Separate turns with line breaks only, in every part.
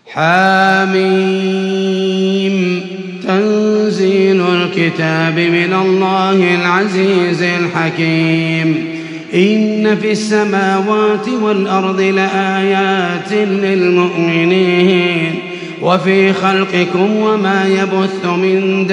حاميم تنزيل الكتاب من الله العزيز الحكيم. إن في السماوات والأرض لآيات للمؤمنين وفي خلقكم وما يبث من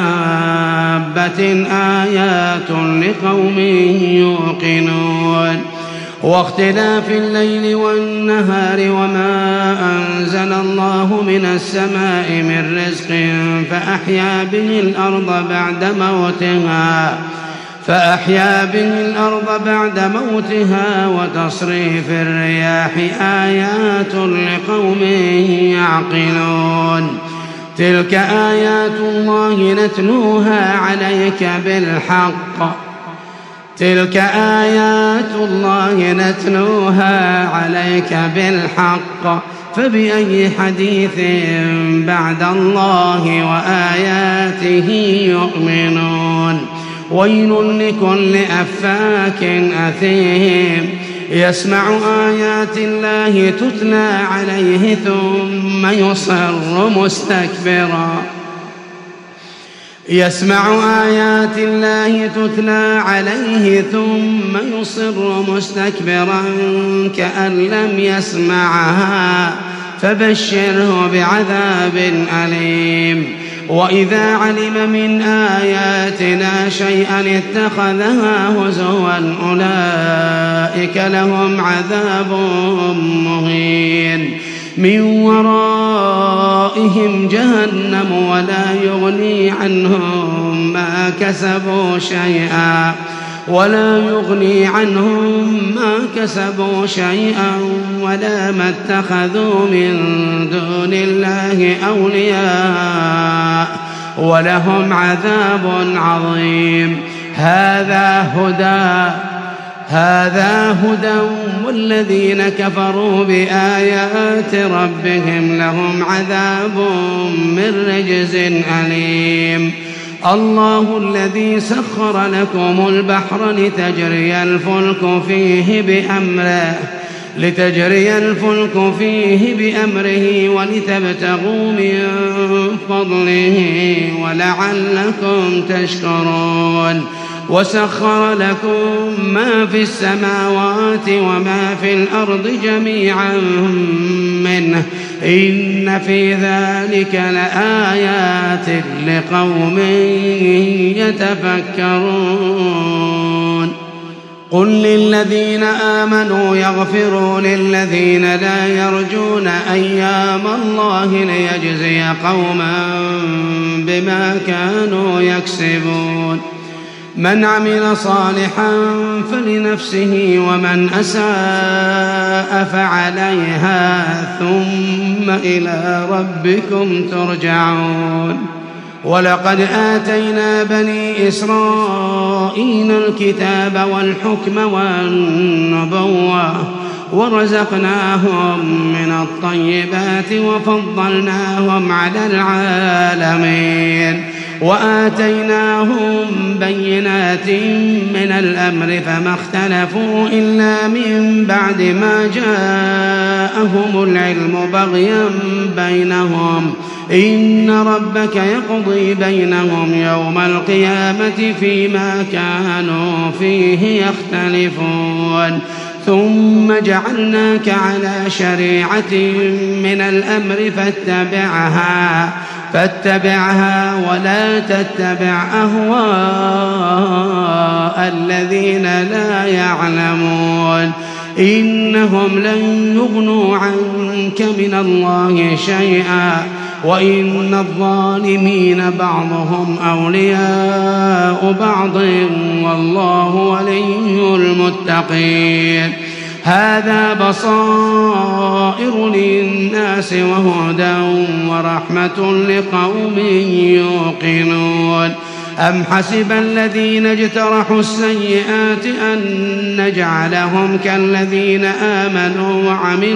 دابة آيات لقوم يوقنون. واختلاف الليل والنهار وما أنزل الله من السماء من رزق فأحيا به الأرض بعد موتها وتصريف الرياح آيات لقوم يعقلون. تلك آيات الله نتلوها عليك بالحق فبأي حديث بعد الله وآياته يؤمنون. ويل لكل أفاك أثيم يسمع آيات الله تتلى عليه ثم يصر مستكبرا كأن لم يسمعها فبشره بعذاب أليم. وإذا علم من آياتنا شيئا اتخذها هزوا أولئك لهم عذاب مهين من ورائهم جهنم ولا يغني عنهم ما كسبوا شيئا ولا ما اتخذوا من دون الله أولياء ولهم عذاب عظيم. هذا هدى والذين كفروا بآيات ربهم لهم عذاب من رجز أليم. الله الذي سخر لكم البحر لتجري الفلك فيه بأمره ولتبتغوا من فضله ولعلكم تشكرون. وسخر لكم ما في السماوات وما في الأرض جميعا منه إن في ذلك لآيات لقوم يتفكرون. قل للذين آمنوا يغفروا للذين لا يرجون أيام الله ليجزي قوما بما كانوا يكسبون. من عمل صالحا فلنفسه ومن أساء فعليها ثم إلى ربكم ترجعون. ولقد آتينا بني إسرائيل الكتاب والحكم والنبوة ورزقناهم من الطيبات وفضلناهم على العالمين وآتيناهم بينات من الأمر فما اختلفوا إلا من بعد ما جاءهم العلم بغيا بينهم إن ربك يقضي بينهم يوم القيامة فيما كانوا فيه يختلفون. ثم جعلناك على شريعة من الأمر فاتبعها ولا تتبع أهواء الذين لا يعلمون إنهم لن يغنوا عنك من الله شيئا وإن الظالمين بعضهم أولياء بعض والله ولي المتقين. هذا بصائر للناس وهدى ورحمة لقوم يوقنون. أم حسب الذين اجترحوا السيئات أن نجعلهم كالذين آمنوا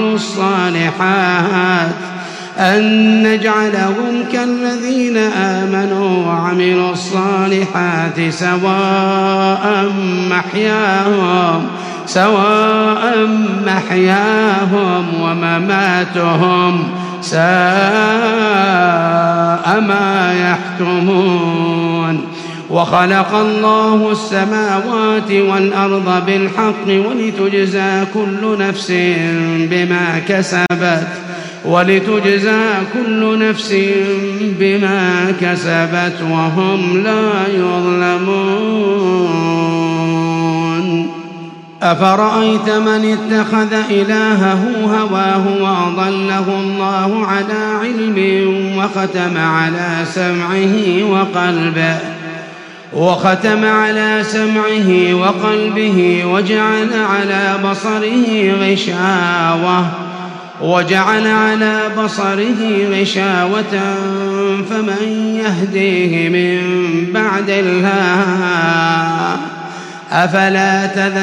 وعملوا الصالحات سواء محياهم ومماتهم ساء ما يحكمون. وخلق الله السماوات والأرض بالحق ولتجزى كل نفس بما كسبت وهم لا يظلمون. أفرأيت من اتخذ إلهه هواه وأضله الله على علم وختم على سمعه وقلبه وجعل على بصره غشاوة فمن يهديه من بعد الله أفلا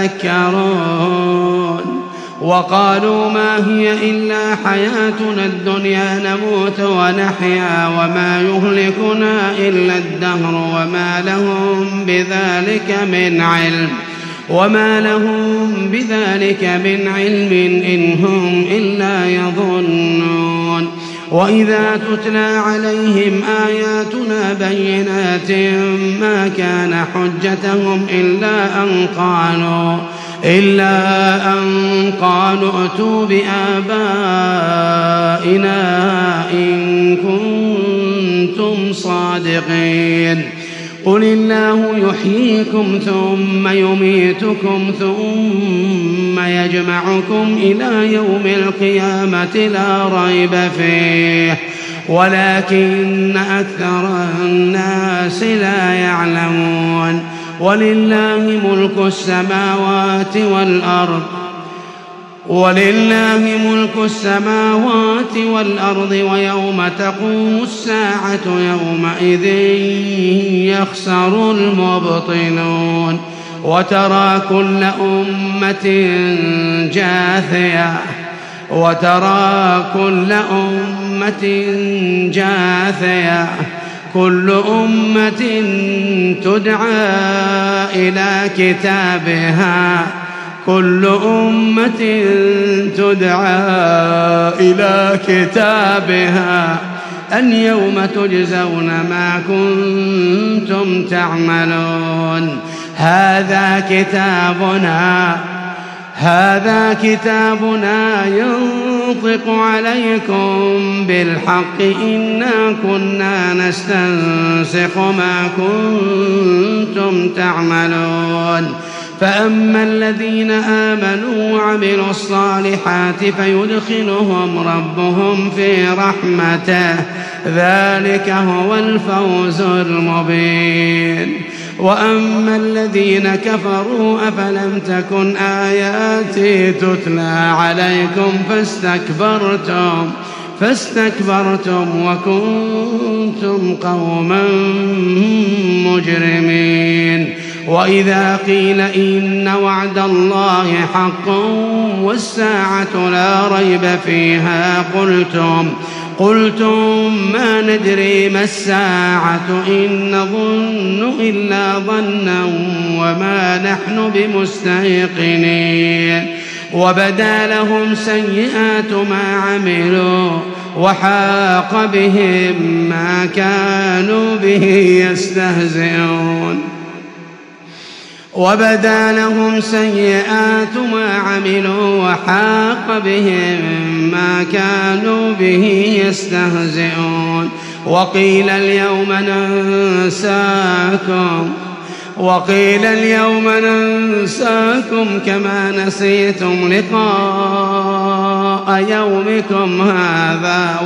تذكرون. وقالوا ما هي إلا حياتنا الدنيا نموت ونحيا وما يهلكنا إلا الدهر وما لهم بذلك من علم إن هم إلا يظنون. وإذا تتلى عليهم آياتنا بينات ما كان حجتهم إلا أن قالوا ائتوا بآبائنا إن كنتم صادقين. قل الله يحييكم ثم يميتكم ثم يجمعكم إلى يوم القيامة لا ريب فيه ولكن أكثر الناس لا يعلمون. ولله ملك السماوات والأرض ويوم تقوم الساعة يومئذ يخسر المبطلون. وترى كل أمة جاثية كل أمة تدعى إلى كتابها اليوم تجزون ما كنتم تعملون. هذا كتابنا ينطق عليكم بالحق إنا كنا نستنسخ ما كنتم تعملون. فأما الذين آمنوا وعملوا الصالحات فيدخلهم ربهم في رحمته ذلك هو الفوز المبين. وأما الذين كفروا أفلم تكن آياتي تتلى عليكم فاستكبرتم وكنتم قوما مجرمين. وإذا قيل إن وعد الله حق والساعة لا ريب فيها قلتم ما ندري ما الساعة إن نظن إلا ظنا وما نحن بمستيقنين. وبدا لهم سيئات ما عملوا وحاق بهم ما كانوا به يستهزئون. وقيل اليوم ننساكم كما نسيتم لقاء يومكم هذا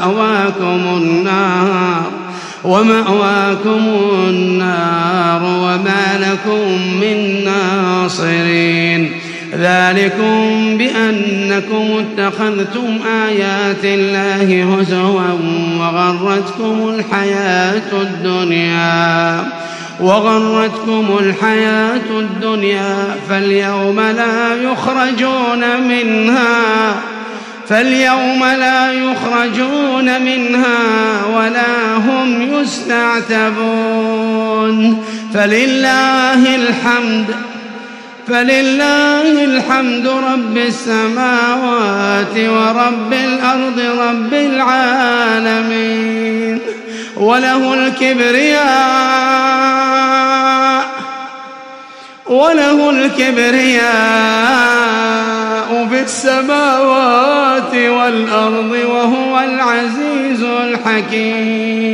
ومأواكم النار وما لكم من ناصرين. ذلكم بأنكم اتخذتم آيات الله هزوا وغرتكم الحياة الدنيا فاليوم لا يخرجون منها ولا هم يستعتبون. فلله الحمد رب السماوات ورب الأرض رب العالمين وله الكبرياء في السماوات والأرض وهو العزيز الحكيم.